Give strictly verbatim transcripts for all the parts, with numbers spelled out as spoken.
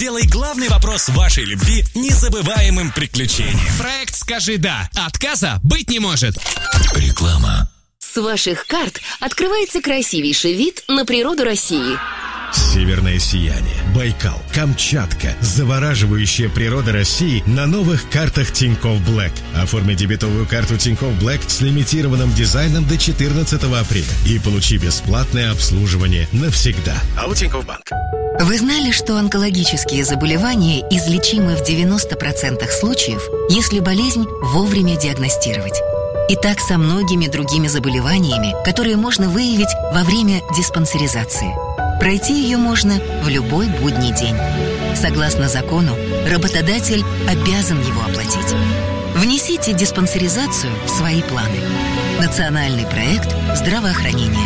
Сделай главный вопрос вашей любви незабываемым приключением. Проект «Скажи да». Отказа быть не может. Реклама. С ваших карт открывается красивейший вид на природу России. Северное сияние, Байкал, Камчатка, завораживающая природа России на новых картах Тинькофф Блэк. Оформи дебетовую карту Тинькофф Блэк с лимитированным дизайном до четырнадцатого апреля и получи бесплатное обслуживание навсегда. А у Тинькофф Банк. Вы знали, что онкологические заболевания излечимы в девяноста процентах случаев, если болезнь вовремя диагностировать? И так со многими другими заболеваниями, которые можно выявить во время диспансеризации. Пройти ее можно в любой будний день. Согласно закону, работодатель обязан его оплатить. Внесите диспансеризацию в свои планы. Национальный проект здравоохранения.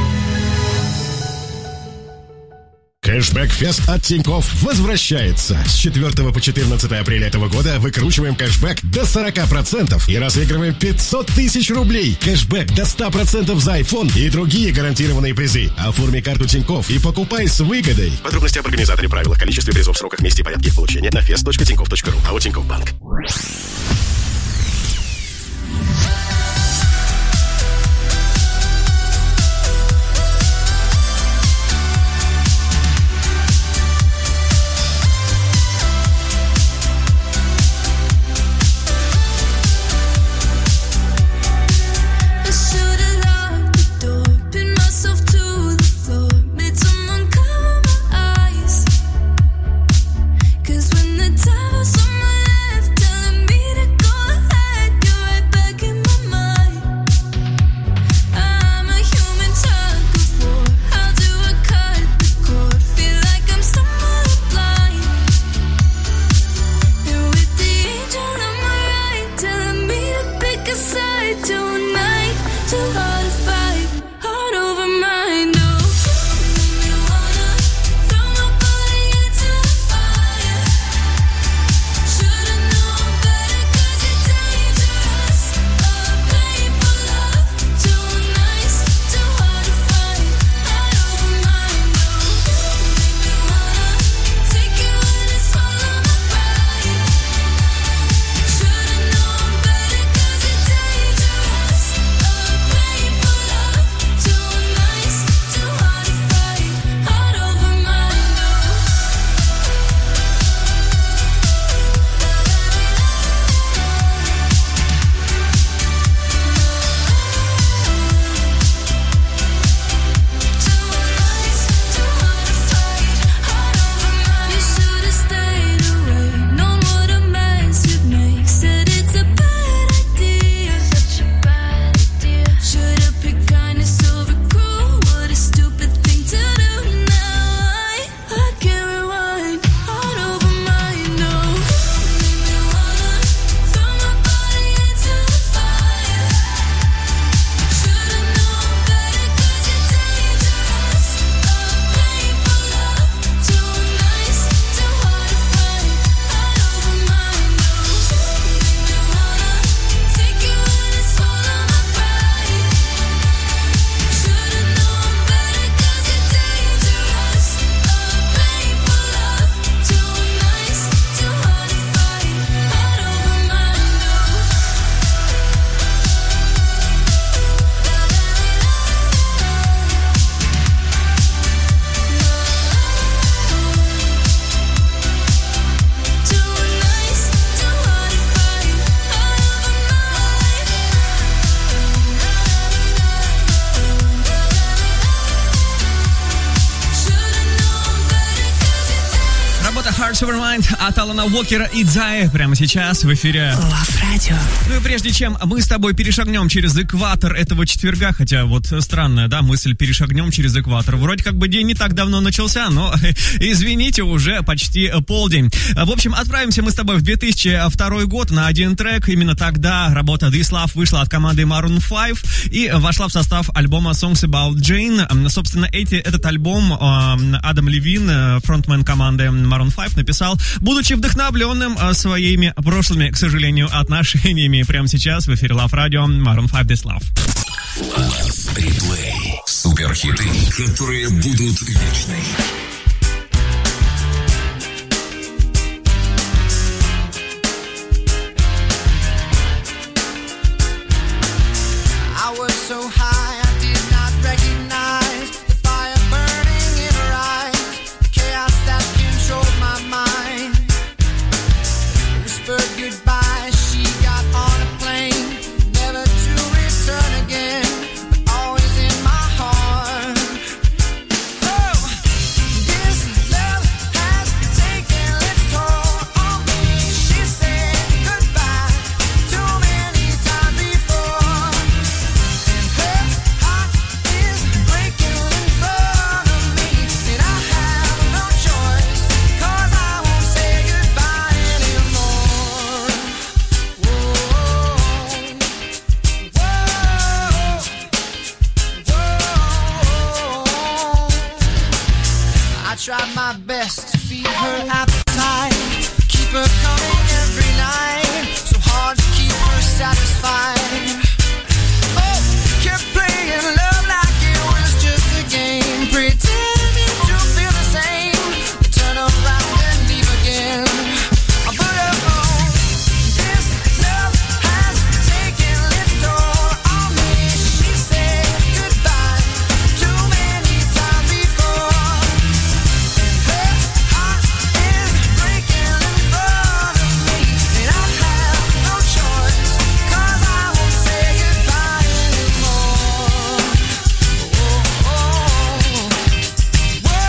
Кэшбэк-фест от Тинькофф возвращается. С четвёртого по четырнадцатое апреля этого года выкручиваем кэшбэк до сорок процентов и разыгрываем пятьсот тысяч рублей. Кэшбэк до ста процентов за iPhone и другие гарантированные призы. Оформи карту Тинькофф и покупай с выгодой. Подробности об организаторе, правилах, количестве призов, сроках, месте и порядке их получения на фест точка тинькофф точка ру. АО Тинькофф Банк. Supermind от Алана Уокера и Дзаи прямо сейчас в эфире Love Radio. Ну и прежде чем мы с тобой перешагнем через экватор этого четверга, хотя вот странная, да, мысль, перешагнем через экватор. Вроде как бы день не так давно начался, но, извините, уже почти полдень. В общем, отправимся мы с тобой в две тысячи второй год на один трек. Именно тогда работа This Love вышла от команды Maroon пять и вошла в состав альбома Songs About Jane. Собственно, эти, этот альбом Адам Левин, фронтмен команды Maroon пять, написал, будучи вдохновленным своими прошлыми, к сожалению, отношениями. Прямо сейчас в эфире Love Radio, Maroon пять, This Love. Love Replay. Суперхиты, которые будут вечны. try my best to feed her appetite, keep her coming every night, so hard to keep her satisfied. Oh, kept playing love like it was just a game, pretending to feel the same, turn around and leave again. I put her on, this love has taken its toll on me. She said goodbye too many times before, and her heart is breaking in front of me, and I have no choice, 'cause I won't say goodbye anymore. Oh, oh, whoa,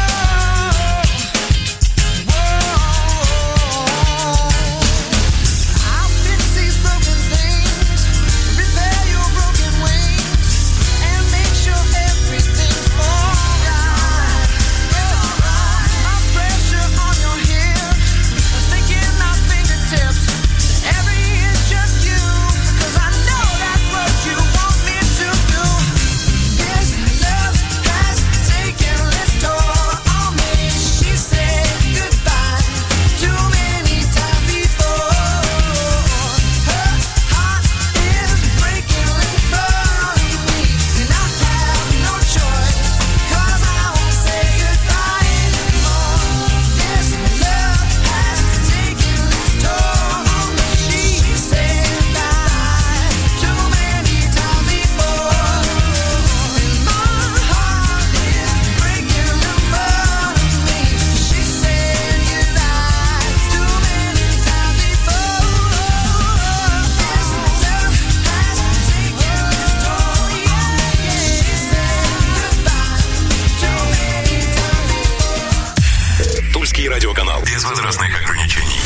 whoa. I'll fix these broken things, repair your broken wings, and make sure everything's alright. It's alright. My pressure on your hips, sticking my fingertips to every inch of you, 'cause I know that's what you want me to do. This love has taken its toll on me. She said goodbye too many times before. Her heart is breaking in front of me, and I have no choice, 'cause I won't say goodbye anymore. This love has taken its toll on me. She said goodbye too many times before, and my heart is breaking in front of me. She said goodbye too many times before. This love has taken its toll, yeah, yeah. She said goodbye too many times before. Тульский радиоканал. Без возрастных ограничений.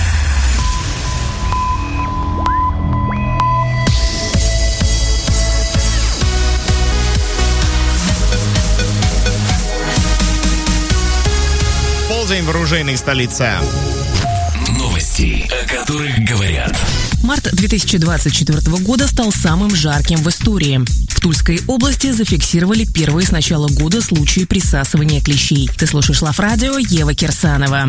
Полдень в оружейной столице. Новости, о которых говорят. Март две тысячи двадцать четвёртого года стал самым жарким в истории. В Тульской области зафиксировали первые с начала года случаи присасывания клещей. Ты слушаешь Лав Радио, Ева Кирсанова.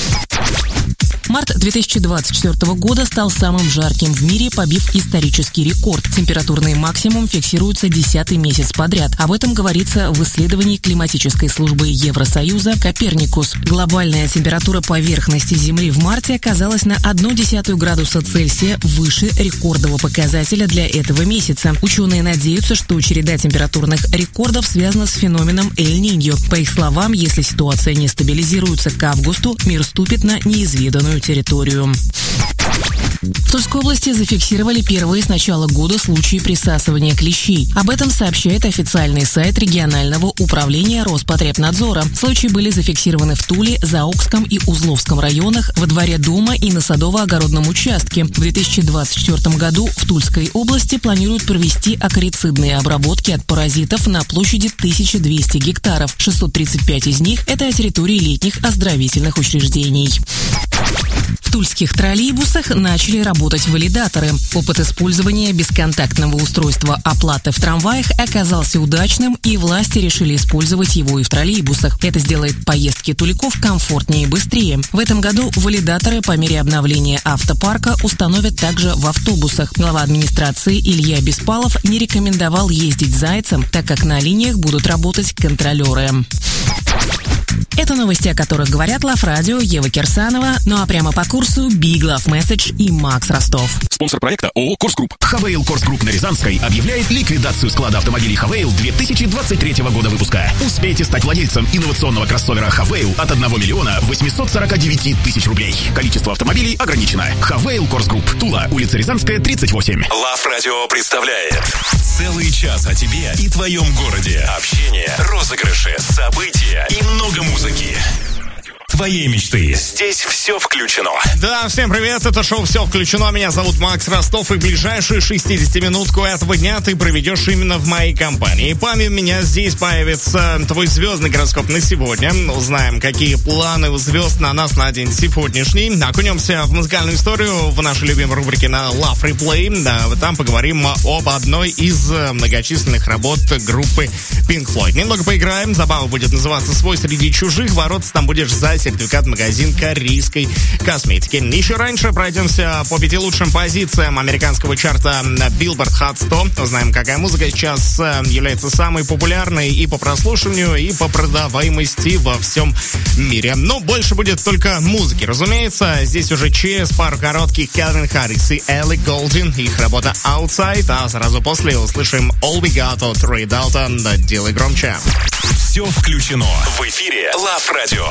Март две тысячи двадцать четвёртого года стал самым жарким в мире, побив исторический рекорд. Температурный максимум фиксируется десятый месяц подряд. Об этом говорится в исследовании климатической службы Евросоюза «Коперникус». Глобальная температура поверхности Земли в марте оказалась на одну десятую градуса Цельсия выше рекордного показателя для этого месяца. Ученые надеются, что череда температурных рекордов связана с феноменом Эль-Ниньо. По их словам, если ситуация не стабилизируется к августу, мир ступит на неизведанную территорию. В Тульской области зафиксировали первые с начала года случаи присасывания клещей. Об этом сообщает официальный сайт регионального управления Роспотребнадзора. Случаи были зафиксированы в Туле, Заокском и Узловском районах, во дворе дома и на садово-огородном участке. В две тысячи двадцать четвёртом году в Тульской области планируют провести акарицидные обработки от паразитов на площади тысяча двести гектаров. шестьсот тридцать пять из них – это территории летних оздоровительных учреждений. В тульских троллейбусах начали работать валидаторы. Опыт использования бесконтактного устройства оплаты в трамваях оказался удачным, и власти решили использовать его и в троллейбусах. Это сделает поездки туляков комфортнее и быстрее. В этом году валидаторы по мере обновления автопарка установят также в автобусах. Глава администрации Илья Беспалов не рекомендовал ездить зайцем, так как на линиях будут работать контролеры. Это новости, о которых говорят Лав Радио, Ева Кирсанова. Ну а прямо по курсу Big Love Message и Макс Ростов. Спонсор проекта ООО «Корс Групп». Хавейл Корс Групп на Рязанской объявляет ликвидацию склада автомобилей Хавейл две тысячи двадцать третьего года выпуска. Успейте стать владельцем инновационного кроссовера Хавейл от одного миллиона восьмисот сорока девяти тысяч рублей. Количество автомобилей ограничено. Хавейл Корс Групп. Тула, улица Рязанская, тридцать восемь. Лав Радио представляет целый час о тебе и твоем городе. Общение, розыгрыши, события и много музыки. твоей мечты. Здесь все включено. Да, всем привет, это шоу «Все включено». Меня зовут Макс Ростов, и ближайшую шестидесятиминутку этого дня ты проведешь именно в моей компании. И помимо меня здесь появится твой звездный гороскоп на сегодня. Узнаем, какие планы у звезд на нас на день сегодняшний. Окунемся в музыкальную историю в нашей любимой рубрике на Love Replay. Да, там поговорим об одной из многочисленных работ группы Pink Floyd. Немного поиграем, забава будет называться «Свой среди чужих». Бороться там будешь за сертификат в магазин корейской косметики. Еще раньше пройдемся по пяти лучшим позициям американского чарта Billboard Hot сто. Узнаем, какая музыка сейчас является самой популярной и по прослушиванию, и по продаваемости во всем мире. Но больше будет только музыки, разумеется. Здесь уже через пару коротких Кельвин Харрис и Элли Голдин. Их работа Outside, а сразу после услышим All We Got от Рэй Далтон. Делай громче. Все включено. В эфире Love Radio.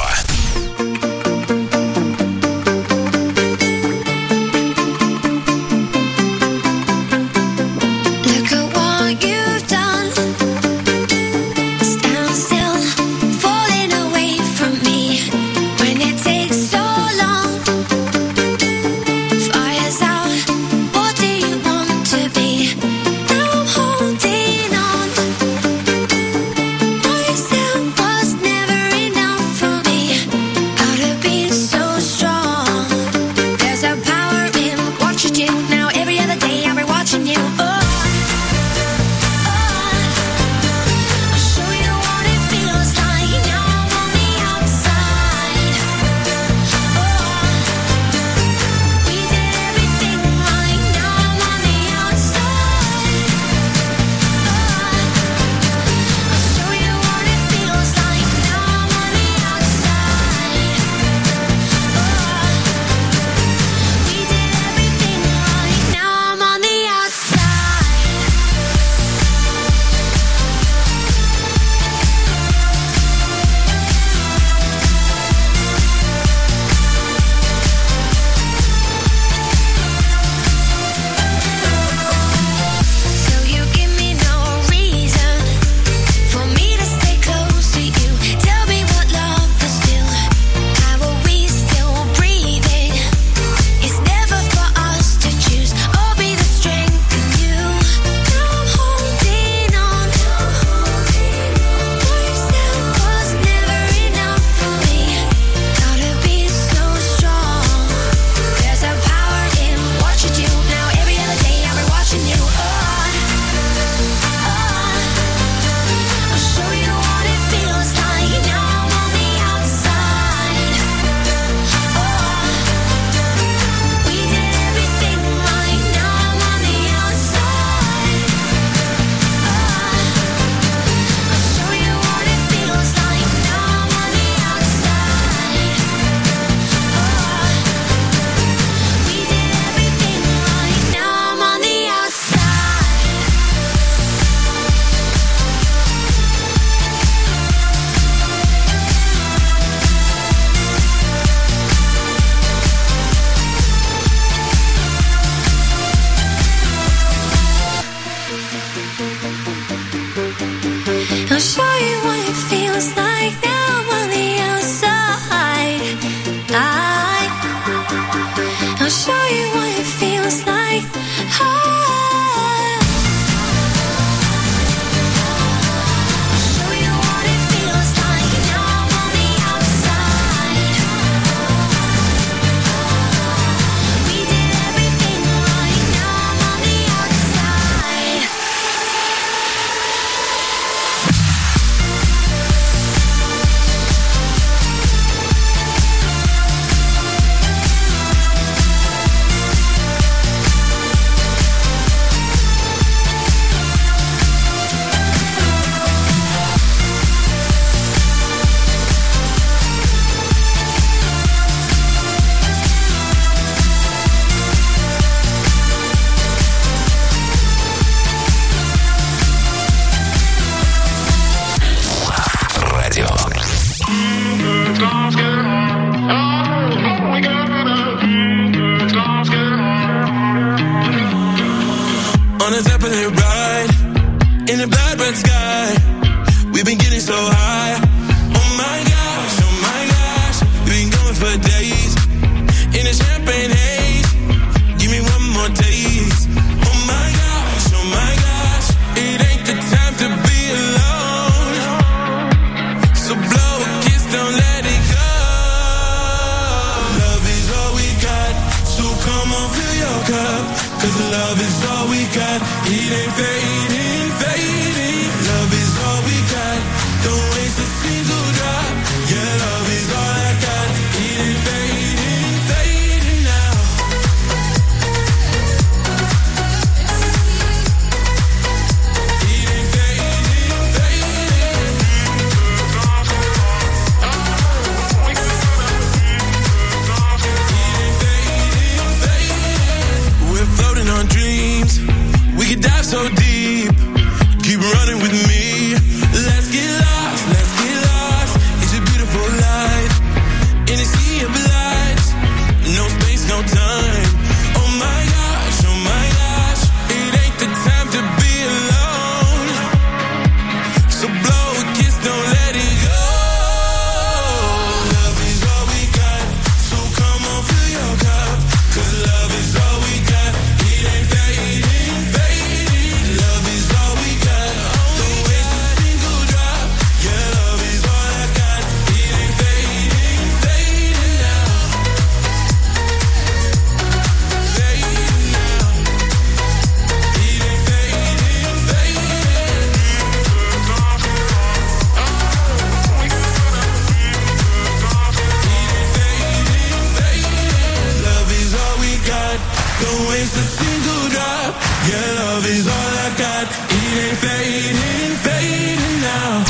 On the top of the ride, in the black sky, we've been getting so high. Oh my gosh, oh my gosh, we days in a champagne haze. Give me one more taste. Oh my gosh, oh my gosh, it ain't the time to be alone. So blow a kiss, don't let it go. Love is all we got, so come on, fill your cup. Cause love is all we got, it ain't fading, fading. Love is all we got, don't waste a single drop. Yeah, love is all I got, it ain't fading, fading now. It ain't fading, fading. It ain't fading, fading. We're floating on dreams, we could dive so deep. Keep running with me, let's get lost, let's get lost. It's a beautiful life, in a sea of lights. No space, no time. Oh my gosh, oh my gosh, it ain't the time to be alone. So blow a kiss, don't let it go. Love is all we got, so come on, fill your cup. Cause love is all we got, it ain't fading, fading. Love is all we got, don't waste a single drop. Yeah, love is all I got, it ain't fading, fading now. Fading now. It ain't fading, fading. Love is all we got, don't waste a single drop. Yeah, love is all I got, it ain't fading, fading now.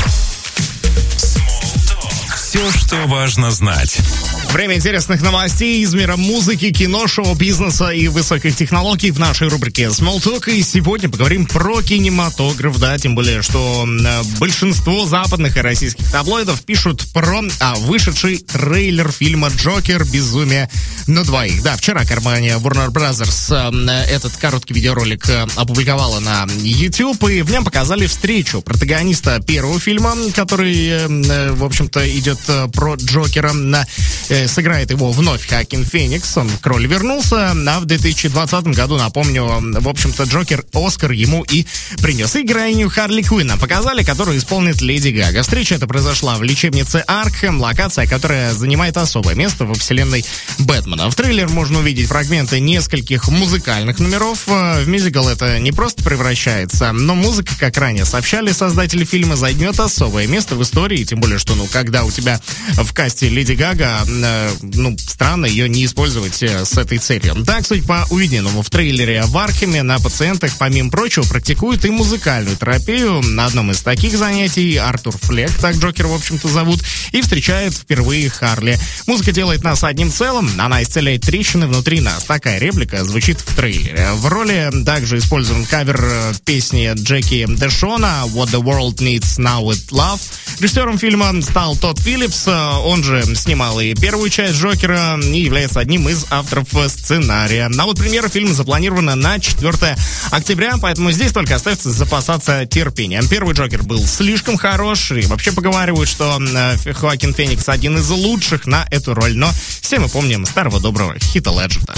Все, что важно знать. Время интересных новостей из мира музыки, кино, шоу-бизнеса и высоких технологий в нашей рубрике Small Talk. И сегодня поговорим про кинематограф, да, тем более, что э, большинство западных и российских таблоидов пишут про а, вышедший трейлер фильма «Джокер. Безумие на двоих». Да, вчера компания Warner Brothers э, этот короткий видеоролик э, опубликовала на YouTube, и в нем показали встречу протагониста первого фильма, который, э, в общем-то, идет э, про Джокера. На, э, сыграет его вновь Хоакин Феникс, он к роли вернулся, а в две тысячи двадцатом году, напомню, в общем-то, Джокер Оскар ему и принес. И героиню Харли Квинна показали, которую исполнит Леди Гага. Встреча эта произошла в лечебнице Аркхэм, локация, которая занимает особое место во вселенной Бэтмена. В трейлер можно увидеть фрагменты нескольких музыкальных номеров. В мюзикл это не просто превращается, но музыка, как ранее сообщали создатели фильма, займет особое место в истории, тем более, что, ну, когда у тебя в касте Леди Гага, ну, странно ее не использовать с этой целью. Так, судя по увиденному в трейлере в Аркхеме, на пациентах, помимо прочего, практикуют и музыкальную терапию. На одном из таких занятий Артур Флек, так Джокер, в общем-то, зовут, и встречает впервые Харли. Музыка делает нас одним целым, она исцеляет трещины внутри нас. Такая реплика звучит в трейлере. В роли также использован кавер песни Джеки Дэшона «What the World Needs Now with Love». Режиссером фильма стал Тодд Филлипс, он же снимал и первую часть Джокера и является одним из авторов сценария. А вот премьера фильма запланирована на четвёртое октября, поэтому здесь только остается запасаться терпением. Первый Джокер был слишком хорош, и вообще поговаривают, что Хоакин Феникс один из лучших на эту роль, но все мы помним старого доброго Хита Леджера.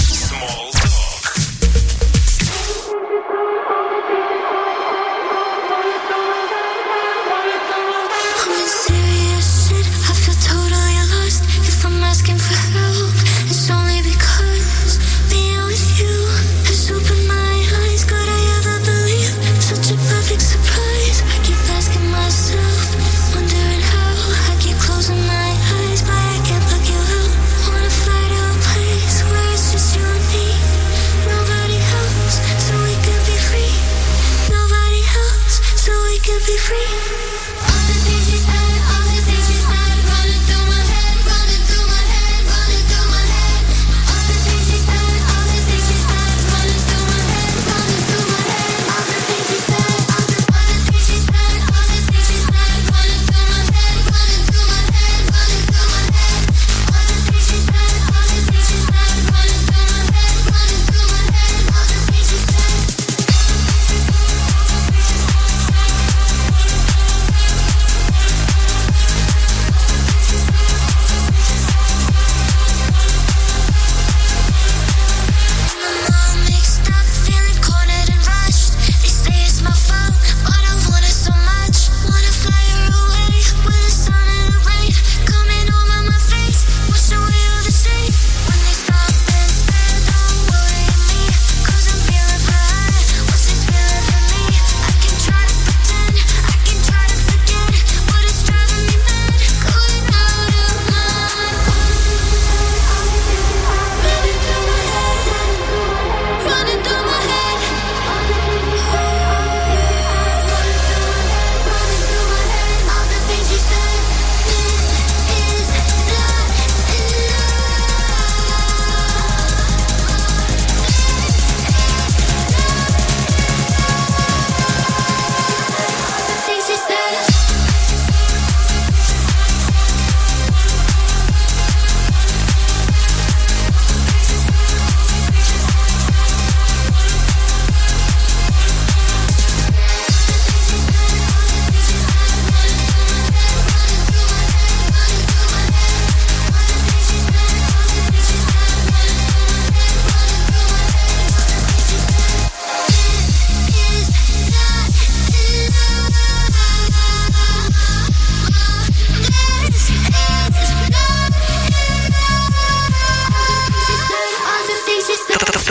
Just you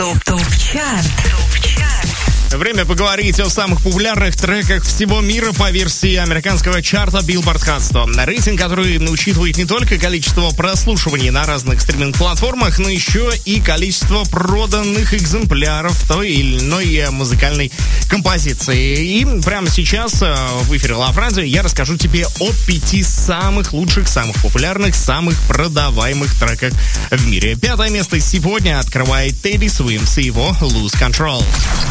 ТОП ТОП-чарт. Время поговорить о самых популярных треках всего мира по версии американского чарта Billboard Hot сто. Рейтинг, который учитывает не только количество прослушиваний на разных стриминг-платформах, но еще и количество проданных экземпляров той или иной музыкальной композиции. И прямо сейчас в эфире Love Radio я расскажу тебе о пяти самых лучших, самых популярных, самых продаваемых треках в мире. Пятое место сегодня открывает Teddy Swims и его Lose Control.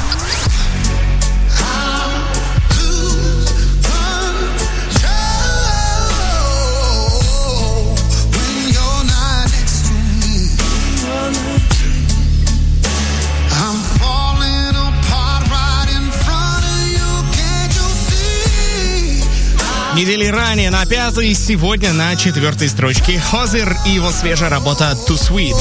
Недели ранее на пятой, сегодня на четвертой строчке Хозер и его свежая работа Too Sweet.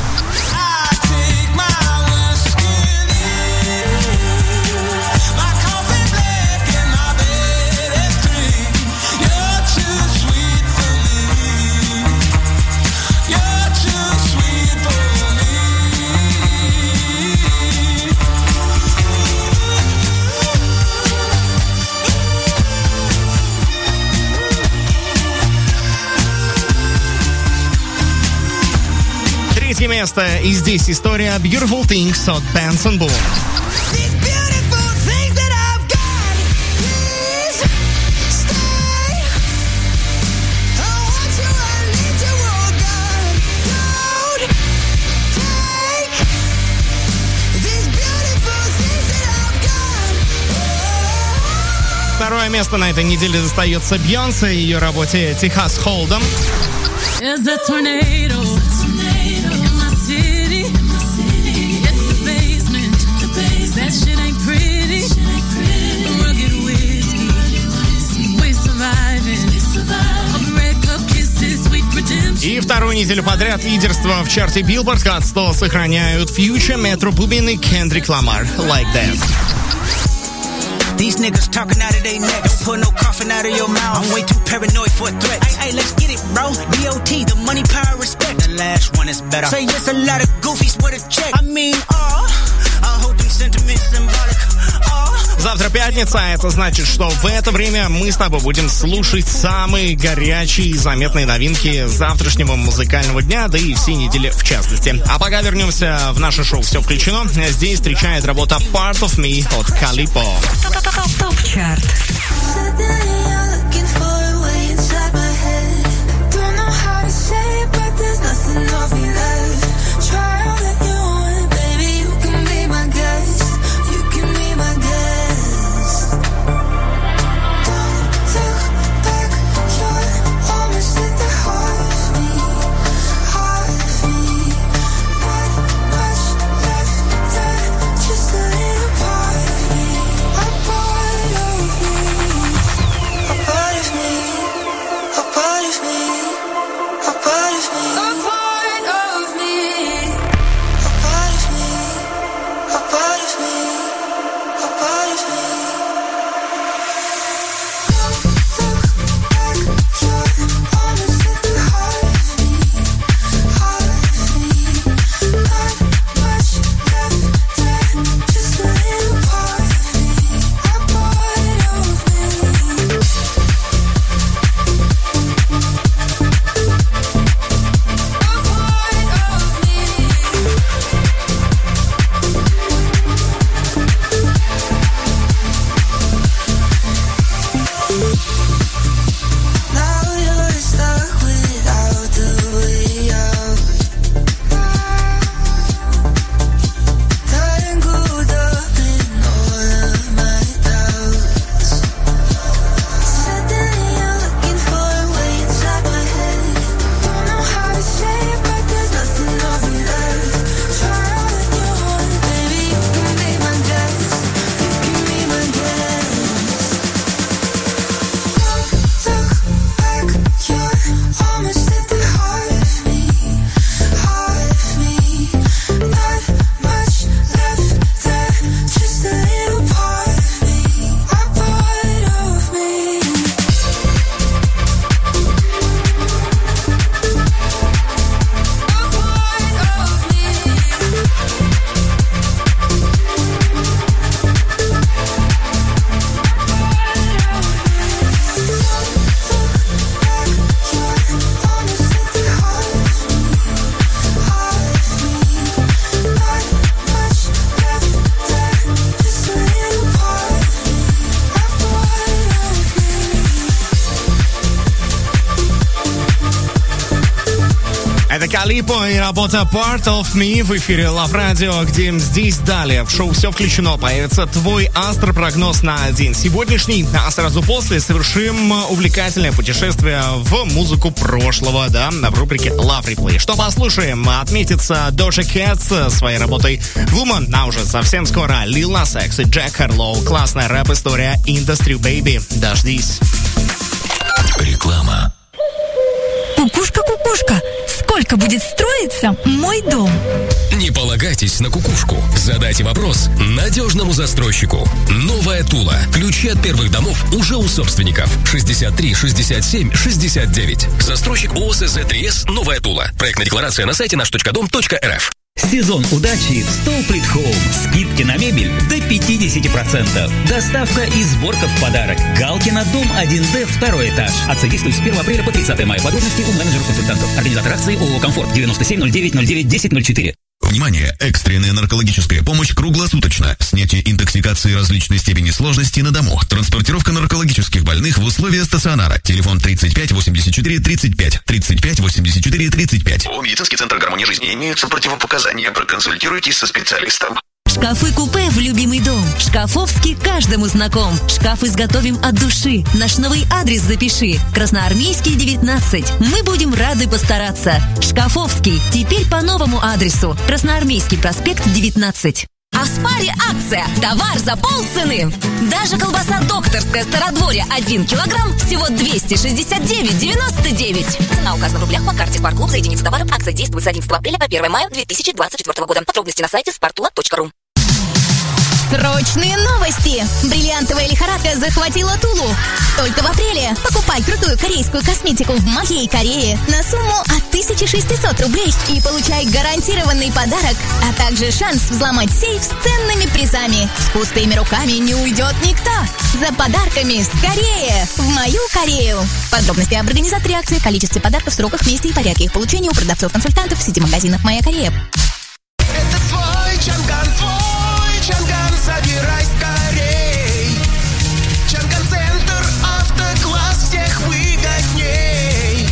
Третье место, и здесь история Beautiful Things от Benson Boone. Второе место на этой неделе достается Бейонсе и ее работе Техас Холд'ем. И вторую неделю подряд лидерство в чарте Billboard Hot сто сохраняют Future, Metro Boomin и Kendrick Lamar. Like That. These niggas talking out of their neck. Don't put no coffin out of your mouth. I'm way too paranoid for a threat. Hey, hey, let's get it, bro. D O T, the money, power, respect. The last one is better. Say yes, a lot of goofies with a check. I mean, uh, I hope them sentiments symbolic. Завтра пятница, а это значит, что в это время мы с тобой будем слушать самые горячие и заметные новинки завтрашнего музыкального дня, да и всей недели в частности. А пока вернемся в наше шоу «Все включено». Здесь встречает работа Part of Me от Калипо. ТОП-чарт. A part of me Калипо и работа Part of Me в эфире Love Radio, где здесь далее в шоу «Все включено» появится твой астропрогноз на день сегодняшний, а сразу после совершим увлекательное путешествие в музыку прошлого, да, в рубрике Love Replay. Что послушаем? Отметится Doja Cat со своей работой Woman, а уже совсем скоро Lil Nas X и Jack Harlow. Классная рэп-история Industry Baby. Дождись. Реклама. Кукушка, кукушка, сколько будет строиться мой дом? Не полагайтесь на кукушку. Задайте вопрос надежному застройщику. Новая Тула. Ключи от первых домов уже у собственников. шестьдесят три шестьдесят семь шестьдесят девять. Застройщик ООО СЗ три эс «Новая Тула». Проектная декларация на сайте наш точка дом точка эр эф. Сезон удачи в Stolplit Home. Скидки на мебель до пятьдесят процентов. Доставка и сборка в подарок. Галкина, дом один дэ, второй этаж. Акция действует с первого апреля по тридцатое мая. Подробности у менеджеров-консультантов. Организатор акции ООО «Комфорт». девяносто семь ноль девять ноль девять десять ноль четыре. Внимание! Экстренная наркологическая помощь круглосуточно. Снятие интоксикации различной степени сложности на дому. Транспортировка наркологических больных в условия стационара. Телефон тридцать пять восемьдесят четыре тридцать пять. тридцать пять восемьдесят четыре тридцать пять. У медицинский центр гармонии жизни имеются противопоказания. Проконсультируйтесь со специалистом. Шкафы-купе в любимый дом. Шкафовский каждому знаком. Шкаф изготовим от души. Наш новый адрес запиши. Красноармейский, девятнадцать. Мы будем рады постараться. Шкафовский. Теперь по новому адресу. Красноармейский проспект, девятнадцать. А в Спаре акция. Товар за полцены. Даже колбаса докторская Стародворье один килограмм всего двести шестьдесят девять девяносто девять. Цена указана в рублях по карте Спарклуб за единицу товара. Акция действует с одиннадцатого апреля по первое мая две тысячи двадцать четвёртого года. Подробности на сайте спартула точка ру. Срочные новости! Бриллиантовая лихорадка захватила Тулу. Только в апреле покупай крутую корейскую косметику в моей Корее на сумму от тысячи шестисот рублей и получай гарантированный подарок, а также шанс взломать сейф с ценными призами. С пустыми руками не уйдет никто. За подарками скорее в мою Корею. Подробности об организаторе акции, количестве подарков, сроках, месте и порядке их получения у продавцов-консультантов в сети магазинов «Моя Корея». Это твой Чанган, твой Чанган, забирай скорей. Чанган-центр, автокласс, всех выгодней.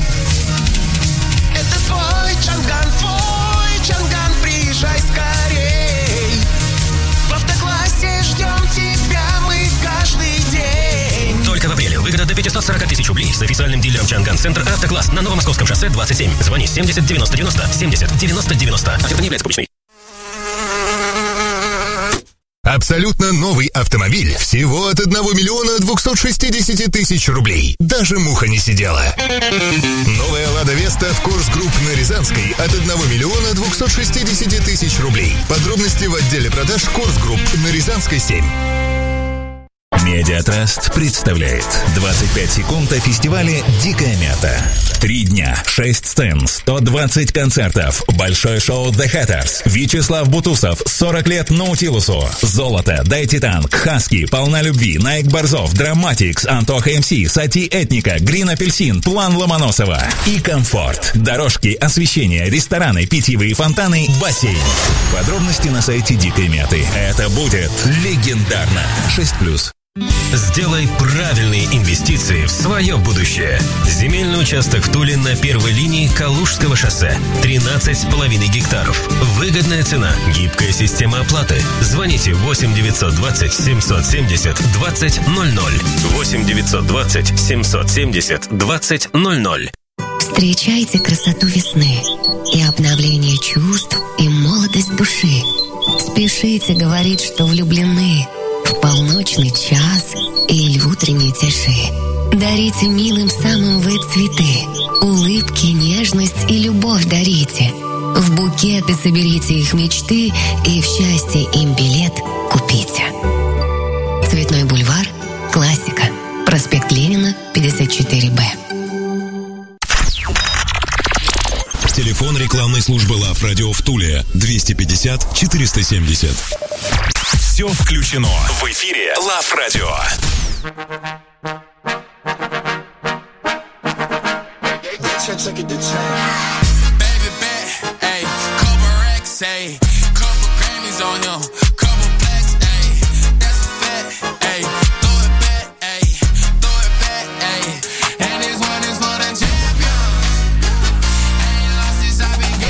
Это твой Чанган, твой Чанган, приезжай скорей. В автоклассе ждем тебя мы каждый день. Только в апреле выгода до пятьсот сорок тысяч рублей с официальным дилером Чанган Центр Автокласс на Новомосковском шоссе двадцать семь. Звони семьдесят девяносто девяносто семьдесят девяносто девяносто. Оферта не является публичной. Абсолютно новый автомобиль всего от одного миллиона двухсот шестидесяти тысяч рублей. Даже муха не сидела. Новая Лада Веста в Корс Групп на Рязанской от одного миллиона двухсот шестидесяти тысяч рублей. Подробности в отделе продаж Корс Групп на Рязанской семь. Медиатраст представляет двадцать пять секунд о фестивале «Дикая мята». Три дня, шесть сцен, сто двадцать концертов, большое шоу The Hatters, Вячеслав Бутусов, сорок лет Наутилусу, Золото, Дай Титан, Хаски, Полна любви, Найк Борзов, Драматикс, Антоха МС, Сати Этника, Грин Апельсин, План Ломоносова и Комфорт. Дорожки, освещение, рестораны, питьевые фонтаны, бассейн. Подробности на сайте Дикой Мяты. Это будет легендарно. шесть плюс. Сделай правильные инвестиции в свое будущее. Земельный участок в Туле на первой линии Калужского шоссе. тринадцать с половиной гектаров. Выгодная цена. Гибкая система оплаты. Звоните восемь девятьсот двадцать семьсот семьдесят двадцать ноль ноль. восемь девятьсот двадцать семьсот семьдесят двадцать ноль ноль. Встречайте красоту весны и обновление чувств, и молодость души. Спешите говорить, что влюблены в полночный час или в утренней тиши. Дарите милым самым вы цветы, улыбки, нежность и любовь дарите. В букеты соберите их мечты и в счастье им билет купите. Цветной бульвар, классика, проспект Ленина, пятьдесят четыре бэ. Телефон рекламной службы Love Radio в Туле двести пятьдесят четыреста семьдесят. Все включено в эфире Love Radio. Baby bet, ayy, couple racks, ayy, couple Grammys on him, couple plaques, ayy, that's a fact, ayy, throw it back, ayy, throw it back, ayy, and this one is for the champions. Ain't lost since I began.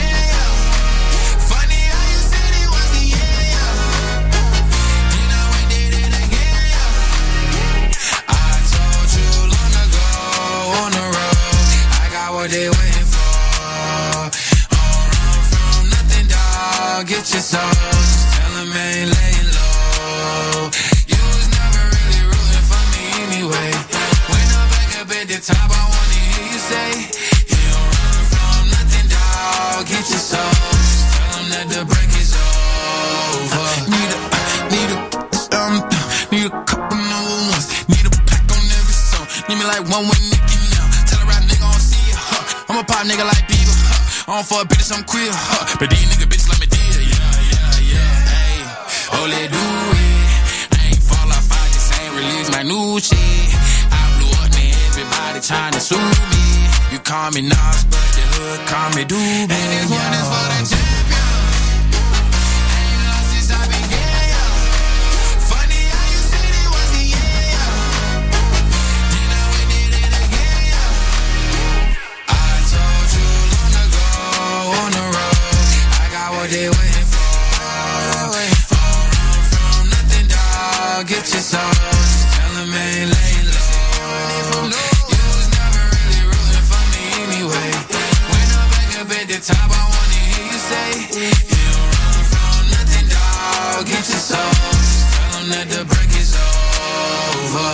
dog, get your soul. Just tell him I ain't laying low. You was never really rooting for me anyway. When I'm back up at the top, I wanna hear you say, you don't run from nothing, dog, get your soul. Just tell him that the break is over. Need a, need a, um, need a couple number ones. Need a pack on every song. Need me like one with Nicky now. Tell a rap nigga I don't see ya, huh. I'm a pop nigga like Bieber, huh. I don't fuck bitches, I'm queer, huh. But these nigga bitches like me dear, yeah, yeah, yeah, hey. Oh, let do it. I ain't fall off, I just ain't release my new shit. I blew up, man, everybody trying to sue me. You call me Nas, but the hood call me Doobie. And this one is for the champion. Ain't lost since I began. Funny how you said it was the yeah. Then I went did it again. I told you long ago on the road, I got what they waiting for. Don't run from nothing, dog. Get your soul. Just tell them I ain't laying low. You was never really rooting for me anyway. When I'm back up at the top, I wanna hear you say, you don't run from nothing, dog. Get your soul. Just tell them that the break is over.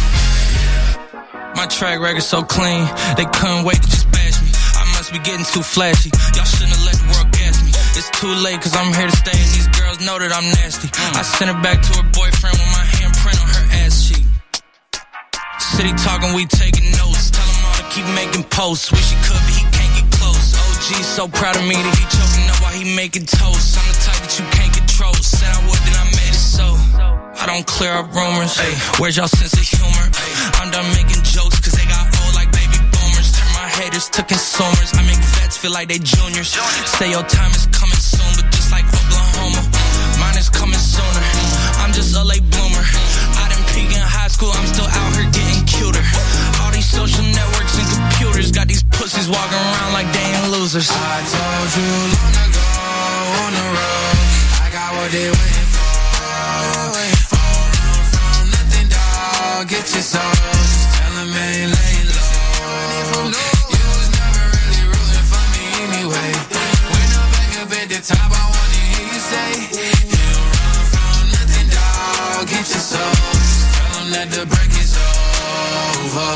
My track record so clean, they couldn't wait to just bash me. I must be getting too flashy. Y'all shouldn't have let the world gas me. It's too late cause I'm here to stay and these girls know that I'm nasty. I sent her back to her boyfriend with my handprint on her ass cheek. City talking, we taking notes. Tell him all to keep making posts. Wish he could, but he can't get close. O G so proud of me that he choking up while he making toast. I'm the type that you can't control. Said I would, then I made it so. I don't clear up rumors. Ay, where's y'all sense of humor? Ay, I'm done making jokes cause they got old like baby boomers. Turn my haters to consumers. I make vets feel like they juniors. Say your time is coming soon, but just like Oklahoma, mine is coming sooner. I'm just a late bloomer. I didn't peak in high school, I'm still out here getting cuter. All these social networks and computers got these pussies walking around like they ain't losers. I told you long ago on the road, I got what they waiting for. Don't run from nothing, dog. Get your soul. Just tell them I ain't laying low. You was never really rooting for me anyway. When I'm back up at the top, I wanna hear you say, you don't run from nothing, dog. Get your soul. Just tell them that the break is over.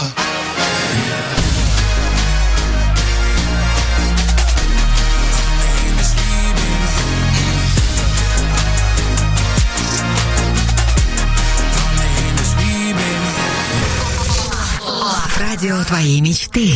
Радио твоей мечты.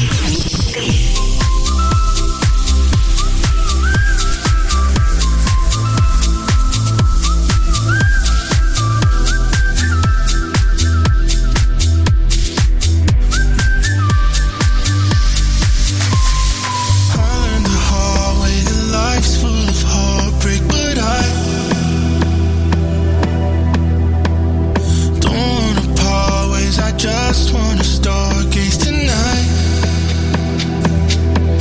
Just wanna stargaze tonight.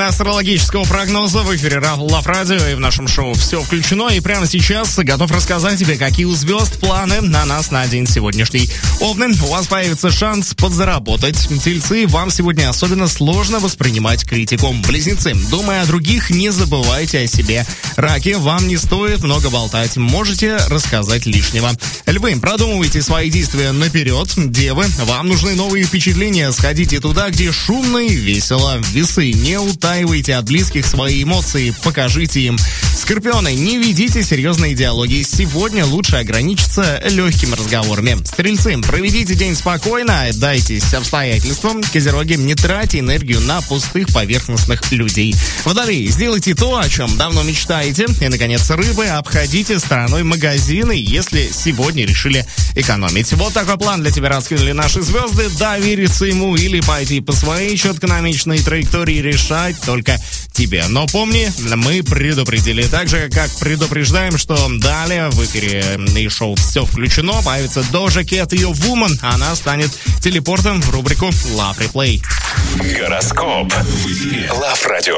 время астрологического прогноза в эфире Лав Радио и в нашем шоу «Все включено». И прямо сейчас готов рассказать тебе, какие у звезд планы на нас на день сегодняшний. Овны, у вас появится шанс подзаработать. Тельцы, вам сегодня особенно сложно воспринимать критику. Близнецы, думая о других, не забывайте о себе. Раки, вам не стоит много болтать. Можете рассказать лишнего. Львы, продумывайте свои действия наперед. Девы, вам нужны новые впечатления. Сходите туда, где шумно и весело. Весы, не утаивайте от близких свои эмоции. Покажите им. Скорпионы, не ведите серьезные диалоги. Сегодня лучше ограничиться легкими разговорами. Стрельцы, проведите день спокойно, дайтесь обстоятельствам. Козероги, не тратьте энергию на пустых поверхностных людей. Водолеи, сделайте то, о чем давно мечтаете. И, наконец, рыбы, обходите стороной магазины, если сегодня решили экономить. Вот такой план для тебя раскинули наши звезды. Довериться ему или пойти по своей четко намеченной траектории, решать только тебе. Но помни, мы предупредили. Так же, как предупреждаем, что далее в эфире и шоу «Все включено» появится Doja Cat и ее Woman. Она станет телепортом в рубрику Love Replay. Гороскоп. Лав Радио.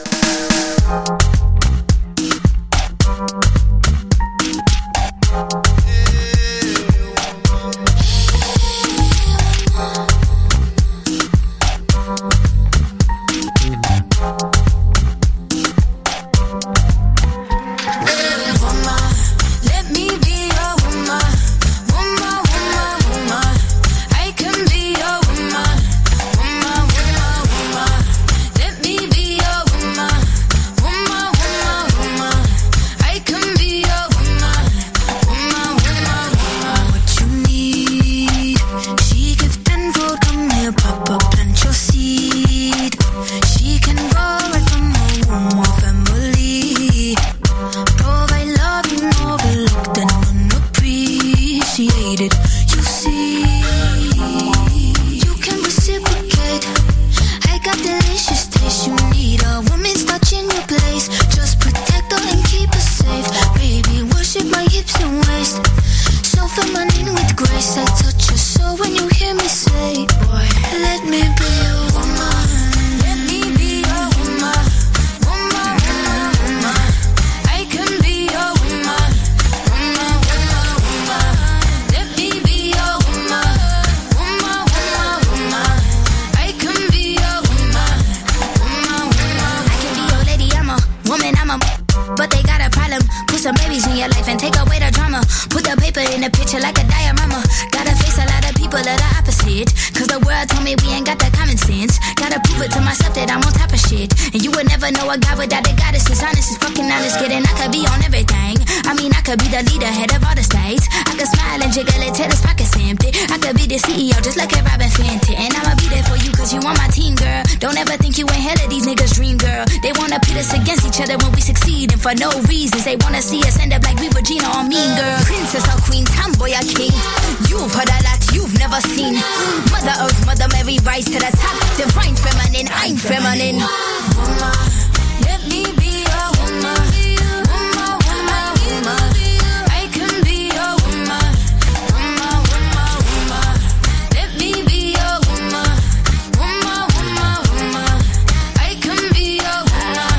For no reasons, they wanna see us end up like we were Gina or Mean Girl. Princess or queen, tomboy or king. You've heard a lot you've never seen. Mother Earth, Mother Mary, rise to the top. Divine feminine, I'm feminine. Woman, let me be a woman. Woman, woman, woman. I can be a woman. Woman, woman, woman. Let me be a woman. Woman, woman, woman. I can be a woman.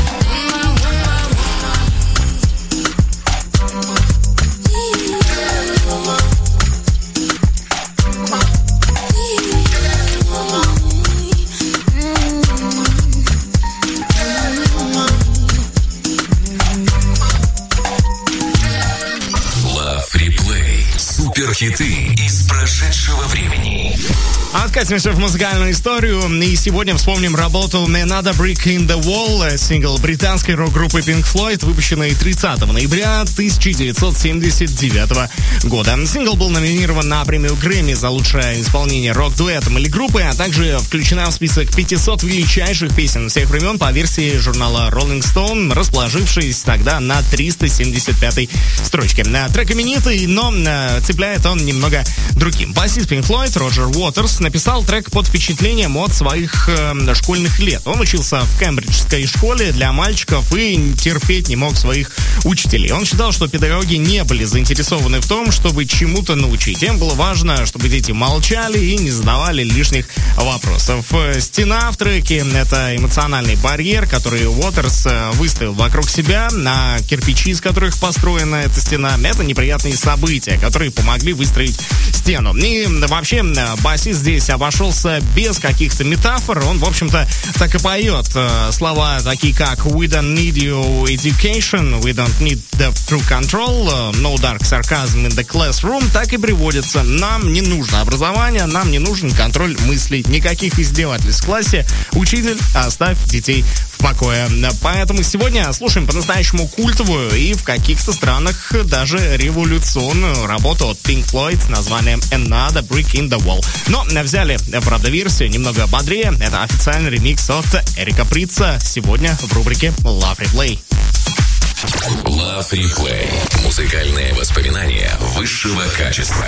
Суперхиты из прошедшего времени. Откатимся в музыкальную историю и сегодня вспомним работу «Another Brick in the Wall», сингл британской рок-группы Pink Floyd, выпущенный тридцатого ноября тысяча девятьсот семьдесят девятого года. Сингл был номинирован на премию Грэмми за лучшее исполнение рок-дуэтом или группы, а также включена в список пятисот величайших песен всех времен по версии журнала Rolling Stone, расположившись тогда на триста семьдесят пятой строчке. Трек именитый, но цепляет играет он немного другим. Басист Pink Floyd Роджер Уотерс написал трек под впечатлением от своих э, школьных лет. Он учился в кембриджской школе для мальчиков и терпеть не мог своих учителей. Он считал, что педагоги не были заинтересованы в том, чтобы чему-то научить. Им было важно, чтобы дети молчали и не задавали лишних вопросов. Стена в треке — это эмоциональный барьер, который Уотерс выставил вокруг себя, на кирпичи, из которых построена эта стена. Это неприятные события, которые помогли выстроить стену. И вообще басист здесь обошелся без каких-то метафор. Он, в общем-то, так и поет. Слова такие как «We don't need your education», «We don't need the true control», «No dark sarcasm in the classroom» так и приводится. Нам не нужно образование, нам не нужен контроль мыслей. Никаких издевательств в классе. Учитель, оставь детей в покое. Поэтому сегодня слушаем по-настоящему культовую и в каких-то странах даже революционную работу от Pink Floyd с названием «Another Brick in the Wall». Но взяли, правда, версию немного бодрее. Это официальный ремикс от Эрика Притца. Сегодня в рубрике Love Replay. Love Replay. Музыкальные воспоминания высшего качества.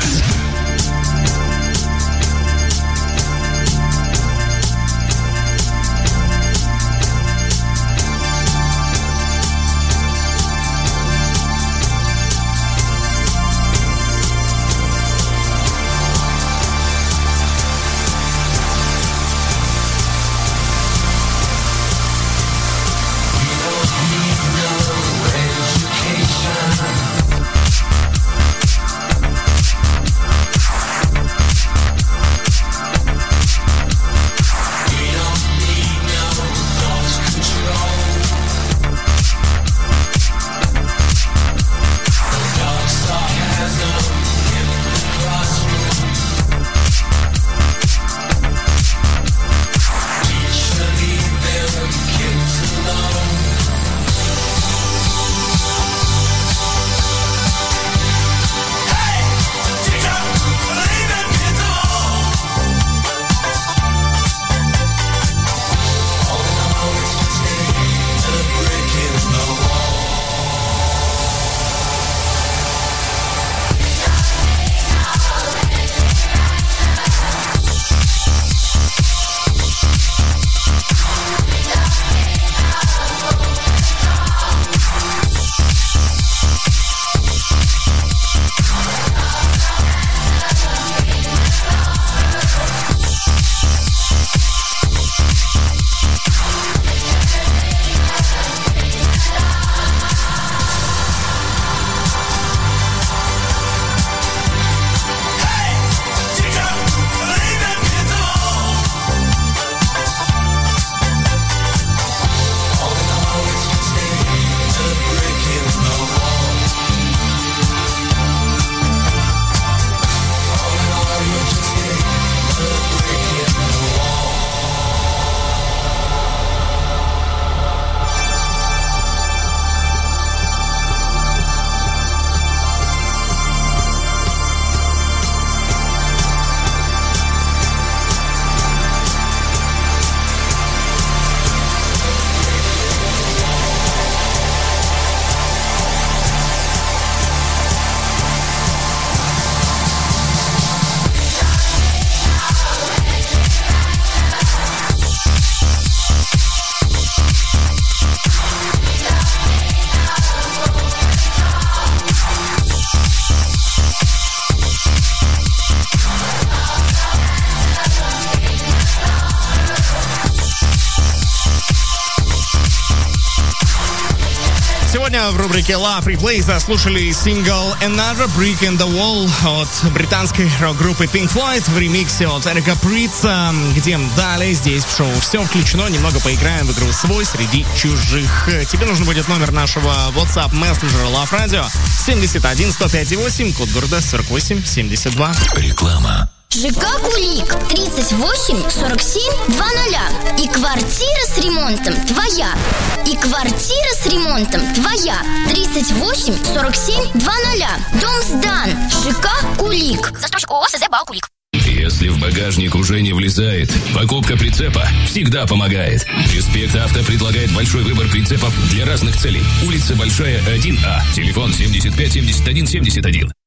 Сегодня в рубрике Love Replay заслушали сингл Another Brick in the Wall от британской рок-группы Pink Floyd в ремиксе от Эрика Притца, где далее здесь в шоу «Все включено». Немного поиграем в игру «Свой среди чужих». Тебе нужен будет номер нашего WhatsApp мессенджера Love Radio семьдесят один сто пять и восемь, код города сорок восемь семьдесят два. Реклама. ЖК «Кулик» тридцать восемь сорок семь двадцать. И квартира с ремонтом твоя. И квартира с ремонтом твоя. тридцать восемь сорок семь двадцать. Дом сдан. ЖК «Кулик». Застройщик ООО СЗ «Бал Кулик». Если в багажник уже не влезает, покупка прицепа всегда помогает. Респект Авто предлагает большой выбор прицепов для разных целей. Улица Большая, один А. Телефон семьдесят пять семьдесят один семьдесят один.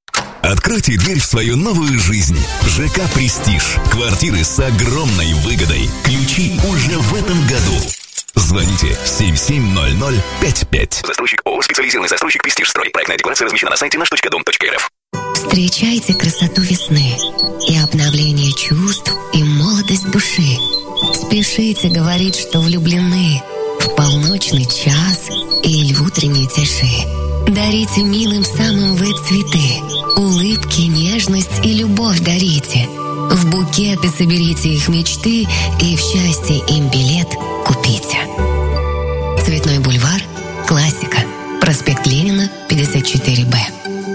Откройте дверь в свою новую жизнь. ЖК «Престиж». Квартиры с огромной выгодой. Ключи уже в этом году. Звоните семь семь ноль ноль пять пять. Застройщик ООО «Специализированный застройщик Престиж-строй». Проектная декларация размещена на сайте наш точка дом точка эр эф. Встречайте красоту весны и обновление чувств, и молодость души. Спешите говорить, что влюблены в полночный час или в утренней тиши. Дарите милым самым вы цветы, улыбки, нежность и любовь дарите. В букеты соберите их мечты и в счастье им билет купите. Цветной бульвар, классика, проспект Ленина, пятьдесят четыре бэ.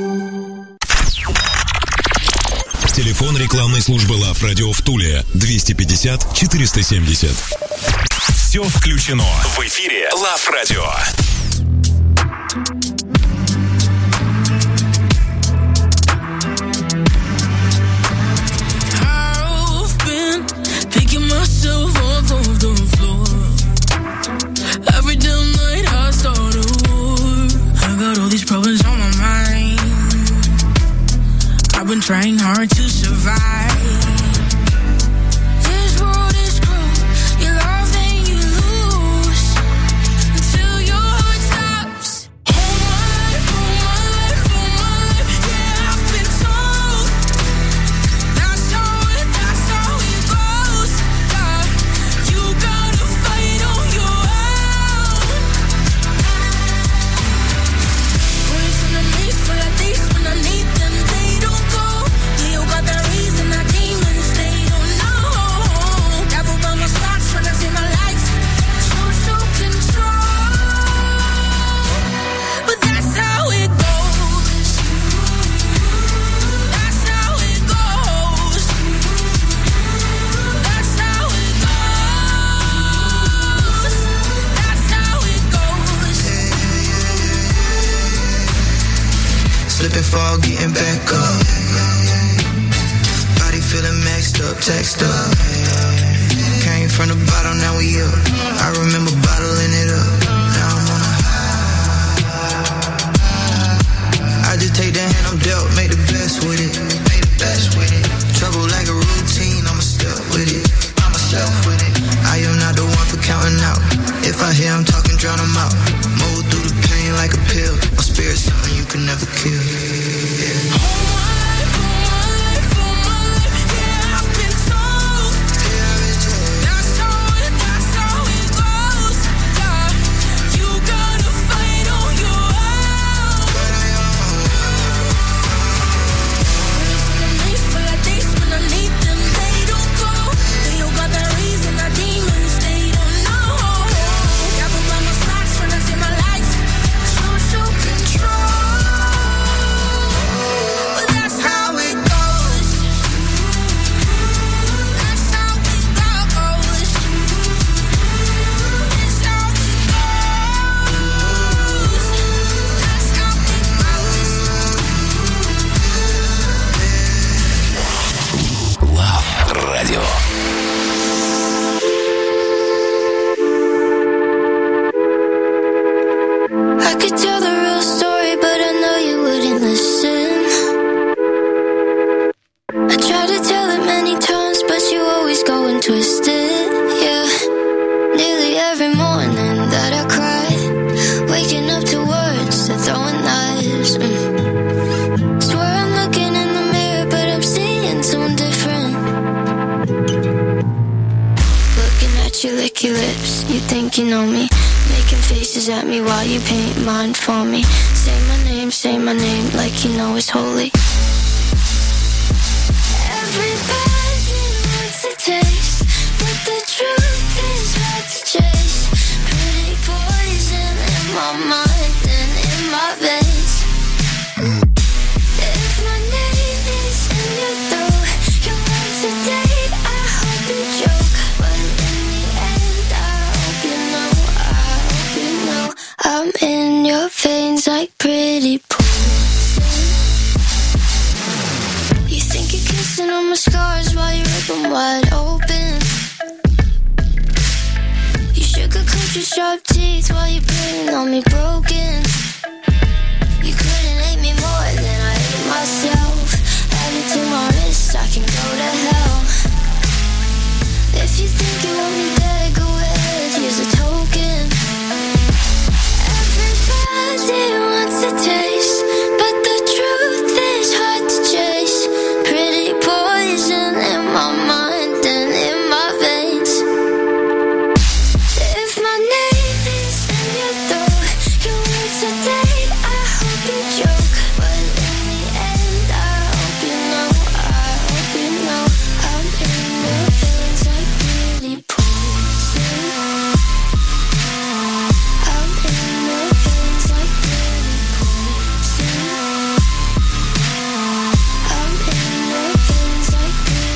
Телефон рекламной службы Love Radio в Туле двести пятьдесят четыреста семьдесят. Все включено в эфире Love Radio. I've been picking myself up off the floor. Every damn night I start a war. I got all these problems on my mind. I've been trying hard to survive. This world is cruel. You love and you lose until your heart stops. Oh my, oh my, oh my. Yeah, I've been told that's how it, that's how it goes. Yeah, you gotta fight on your own. Always in the midst full of these when I need them, they don't go. You got that reason I demons, they don't know. Devil by my side, trying to take my life. So, so control. But that's how it goes. That's how it goes. That's how it goes. That's how it goes. Slip and fall, getting back up. Body feeling maxed up, taxed up. Came from the bottom, now we up. I remember bottling it up. Now I'm on a high. I just take the hand I'm dealt, make the best with it. Make the best with it. Trouble like a routine, I'ma step with it. I'm myself with it. I am not the one for counting out. If I hear I'm talking, drown them out. Move through the pain like a pill. My spirit's something you can never kill. Yeah. I could tell the real story, but I know you wouldn't listen. I try to tell it many times, but you always go and twist it. Yeah, nearly every morning that I cry, waking up to words that throwing knives. Mm. Swear I'm looking in the mirror, but I'm seeing someone different. Looking at you, lick your lips. You think you know me. Making faces at me while you paint mine for me. Say my name, say my name like you know it's holy. Everybody wants a taste, but the truth is hard to chase. Pretty poison in my mind and in my veins. If my name is in your throat, your words a date, I hope you joke. But in the end, I hope you know, I hope you know I'm in your veins like pretty poison. You think you're kissing on my scars while you rip them wide open. You sugarcoat your sharp teeth while you're playing on me broken. You couldn't hate me more than I hate myself. think you want me there? Go ahead, here's a token. Everybody wants a taste, but the truth is hard to chase. Pretty poison in my mind and in my veins. If my name is in your throat, you want to date, I hope you joke. But in the end, I hope you know, I hope you know, I'm in your veins like pretty poison. I'm in your veins like pretty poison. I'm in your veins like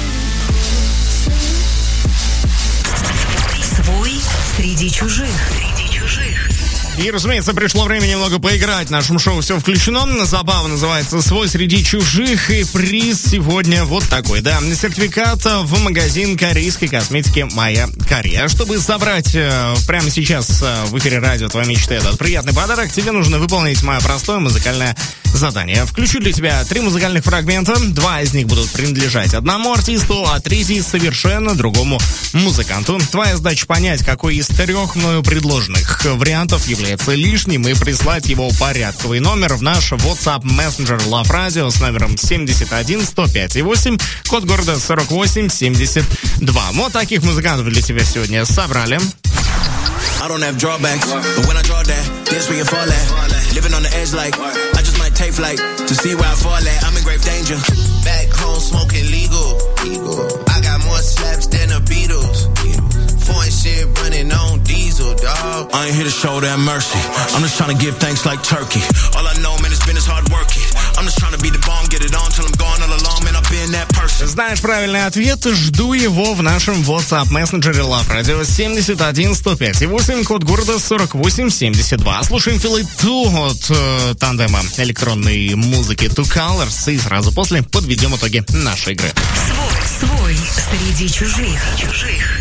pretty poison. Свой среди чужих. Среди чужих. И, разумеется, пришло время немного поиграть. В нашем шоу «Все включено». Забава называется «Свой среди чужих». И приз сегодня вот такой, да. Сертификат в магазин корейской косметики «Моя Корея». Чтобы забрать э, прямо сейчас э, в эфире радио «Твоя мечта» этот приятный подарок, тебе нужно выполнить мое простое музыкальное задание. Включу для тебя три музыкальных фрагмента. Два из них будут принадлежать одному артисту, а третий совершенно другому музыканту. Твоя задача понять, какой из трех мною предложенных вариантов является лишним, и прислать его порядковый номер в наш WhatsApp Messenger Love Radio с номером семьдесят один сто пять и восемь, код города сорок восемь семьдесят два. Вот таких музыкантов для тебя сегодня собрали. I don't have drawbacks, but when I draw that, this where you fall at. Living on the edge like, I just might take flight to see where I fall at. I'm in grave danger. Back home smoking legal. I got more slaps than the Beatles. Foreign shit running on diesel, dog. I ain't here to show that mercy. I'm just trying to give thanks like turkey. All I know, man, it's been is hard working. I'm just trying to be the bomb, get it on till I'm gone all along, man, I've been that person. Знаешь правильный ответ, жду его в нашем WhatsApp мессенджере Love Radio семьдесят один сто пять и восемь, код города сорок восемь семьдесят два. Слушаем Feel It Too от э, тандема электронной музыки Two Colors, и сразу после подведем итоги нашей игры. Свой, свой среди чужих. чужих.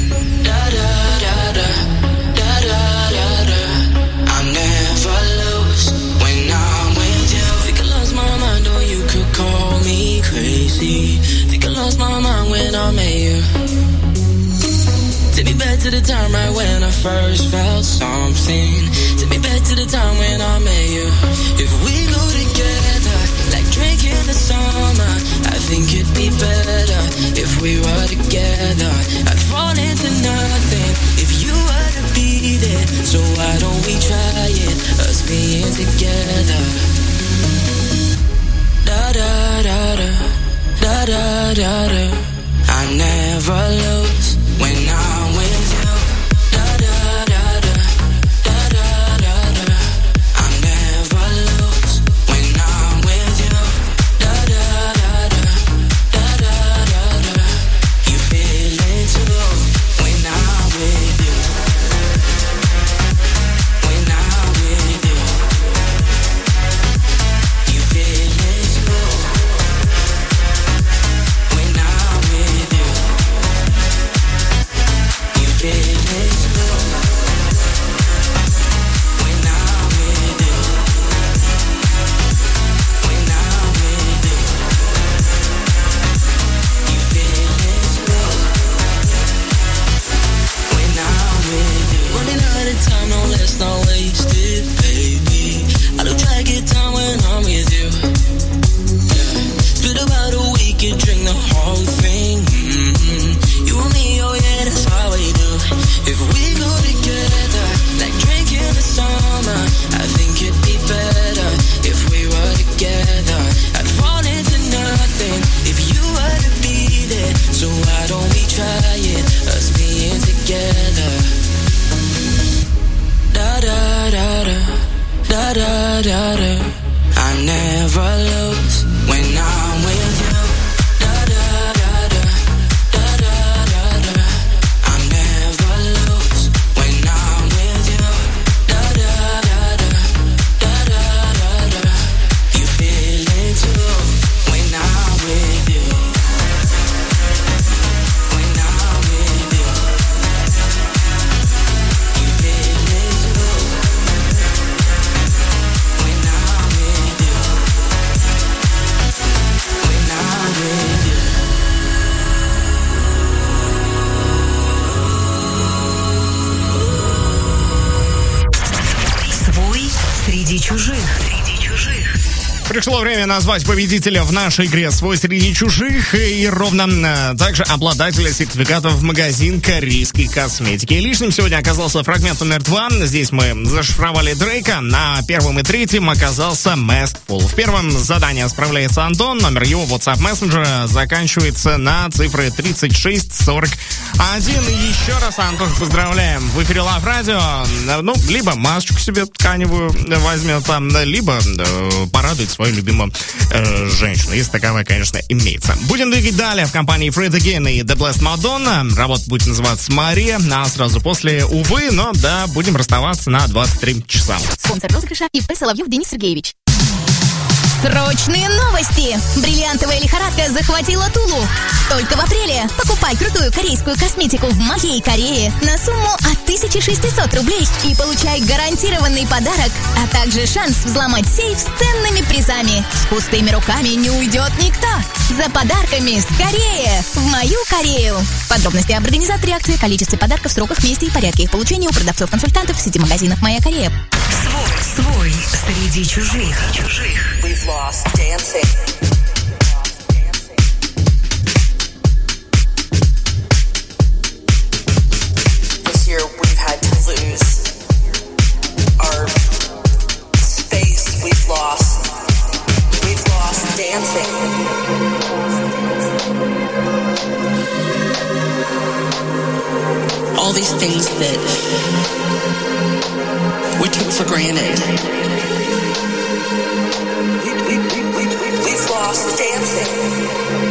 Crazy. Think I lost my mind when I met you. Take me back to the time right when I first felt something. Take me back to the time when I met you. If we go together, like drinking the summer, I think it'd be better if we were together. I'd fall into nothing if you were to be there. So why don't we try it, us being together? Da da da da, da da da da. I never lose when I'm with you. Da da da da, da da da da. I never lose when I'm with you. Da da da da, da da da da. You feel it too when I'm with you. When I'm with you, you feel it too. When I'm with you, you feel it too. When I'm with you, when I'm with you, you feel it too. When I'm with you, running out of time, no let's not waste it, baby. I do try to get time when I'm with you. Split about a week and drink the whole thing. Mm-hmm. You and me, oh yeah, that's how we do. If we go together, like drinking the summer, I think it'd be better if we were together. I'd fall into nothing if you were to be there. So why don't we try it, us being together? Da da da da, da da da da. I never lose when I'm with you. Da da da Пришло время назвать победителя в нашей игре «Свой среди чужих» и ровно а, также обладателя сертификата в магазин корейской косметики. И лишним сегодня оказался фрагмент номер два. Здесь мы зашифровали Дрейка. На первом и третьем оказался Maskful. В первом задании справляется Антон. Номер его WhatsApp мессенджера заканчивается на цифры тридцать шесть сорок один. И еще раз, Антон, поздравляем. В эфире Лав Радио. Ну, либо масочку себе тканевую возьмет там, либо э, порадует свою любимую э, женщину, если таковая, конечно, имеется. Будем двигать далее в компании Fred Again и The Blessed Madonna. Работа будет называться «Мария», а сразу после, увы, но да, будем расставаться на двадцать три часа. Спонсор розыгрыша ИП Соловьев Денис Сергеевич. Срочные новости! Бриллиантовая лихорадка захватила Тулу. Только в апреле покупай крутую корейскую косметику в моей Корее на сумму от тысячи шестисот рублей и получай гарантированный подарок, а также шанс взломать сейф с ценными призами. С пустыми руками не уйдет никто. За подарками скорее в мою Корею. Подробности об организаторе акции, количестве подарков, сроках, месте и порядке их получения у продавцов-консультантов в сети магазинов «Моя Корея». Свой среди чужих. чужих. We've lost dancing. This year we've had to lose our space. We've lost. We've lost dancing. All these things that we took for granted. We, we, we, we, we, we've lost dancing.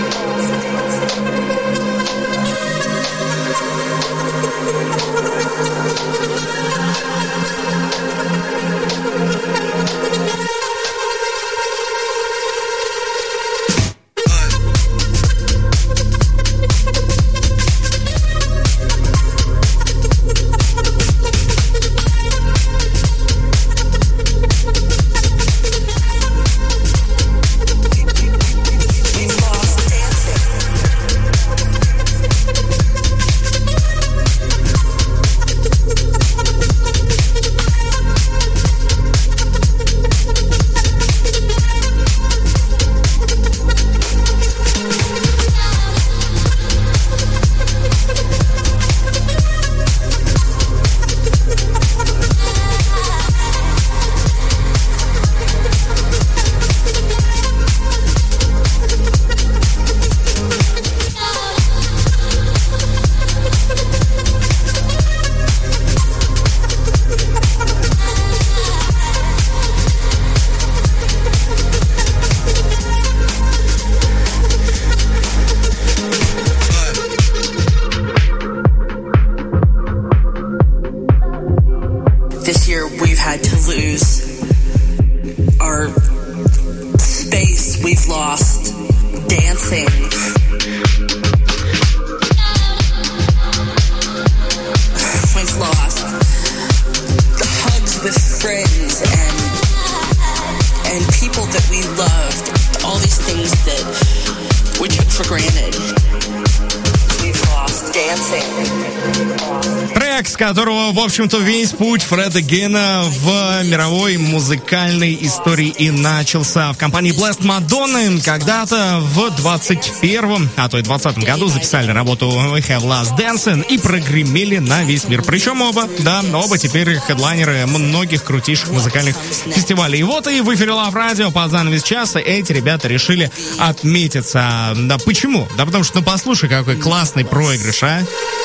Которого, в общем-то, весь путь Фреда Гена в мировой музыкальной истории и начался. В компании Blessed Madonna когда-то в двадцать первом, а то и двадцатом году записали работу We Have Lost Dancing и прогремели на весь мир. Причем оба, да, оба теперь хедлайнеры многих крутейших музыкальных фестивалей. И вот и в эфире Лав Радио под занавес часа эти ребята решили отметиться. Да почему? Да потому что, ну послушай, какой классный проигрыш, а?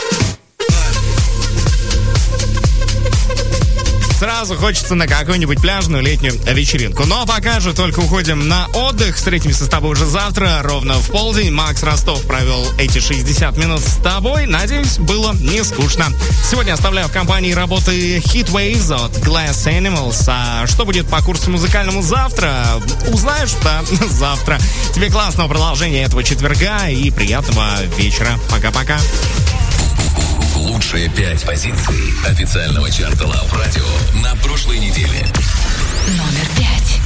Сразу хочется на какую-нибудь пляжную летнюю вечеринку. Но пока же только уходим на отдых. Встретимся с тобой уже завтра, ровно в полдень. Макс Ростов провел эти шестьдесят минут с тобой. Надеюсь, было не скучно. Сегодня оставляю в компании работы Heat Waves от Glass Animals. А что будет по курсу музыкальному завтра? Узнаешь, да, завтра. Тебе классного продолжения этого четверга и приятного вечера. Пока-пока. Лучшие пять позиций официального чарта Love Radio на прошлой неделе. Номер пять.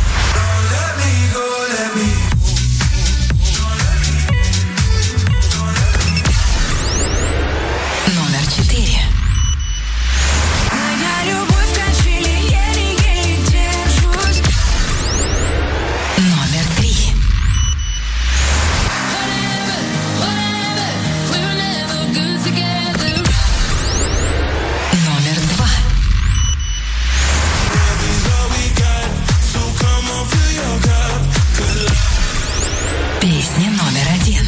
Номер четыре. Моя любовь в кончине, еле-еле держусь. Номер номер один.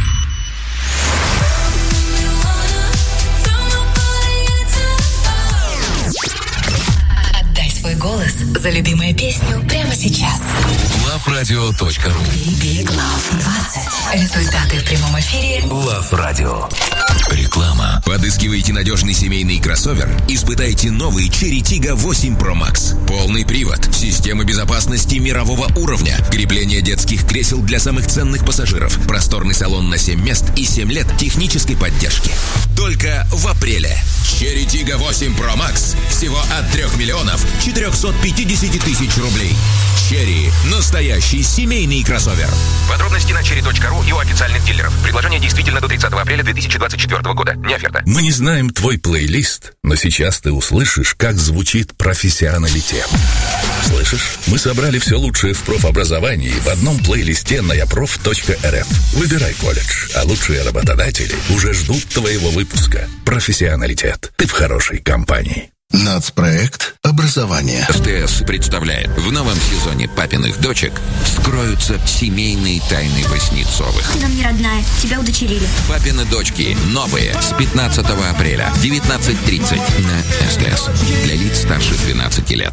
Отдай свой голос за любимую песню прямо сейчас. лав радио точка ру. Big Love двадцать. Результаты в прямом эфире. Лав Радио. Реклама. Подыскиваете надежный семейный кроссовер? Испытайте новый Cherry Tiggo восемь Pro Max. Полный привод, система безопасности мирового уровня, крепление детских кресел для самых ценных пассажиров, просторный салон на семь мест и семь лет технической поддержки. Только в апреле. Cherry Tiggo восемь Pro Max всего от трех миллионов четырехсот пятидесяти тысяч рублей. Cherry – настоящий семейный кроссовер. Подробности на черри точка ру и у официальных дилеров. Предложение действительно до тридцатого апреля две тысячи двадцать четвёртого года. Не оферта. Мы не знаем твой плейлист, но сейчас ты услышишь, как звучит профессионалитет. Слышишь? Мы собрали все лучшее в профобразовании в одном плейлисте на япроф точка эр эф. Выбирай колледж, а лучшие работодатели уже ждут твоего выпуска. Профессионалитет. Ты в хорошей компании. Нацпроект образования. СТС представляет: в новом сезоне «Папиных дочек» вскроются семейные тайны Васнецовых. Ты нам не родная, тебя удочерили. «Папины дочки» новые с пятнадцатого апреля в девятнадцать тридцать на СТС. Для лиц старше двенадцати лет.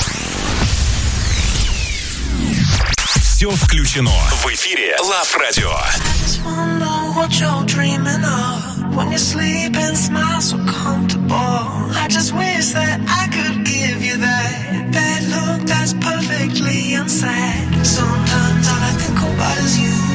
Все включено в эфире Лав Радио. What you're dreaming of when you sleep and smile so comfortable. I just wish that I could give you that that look that's perfectly unsaid. Sometimes all I think about is you.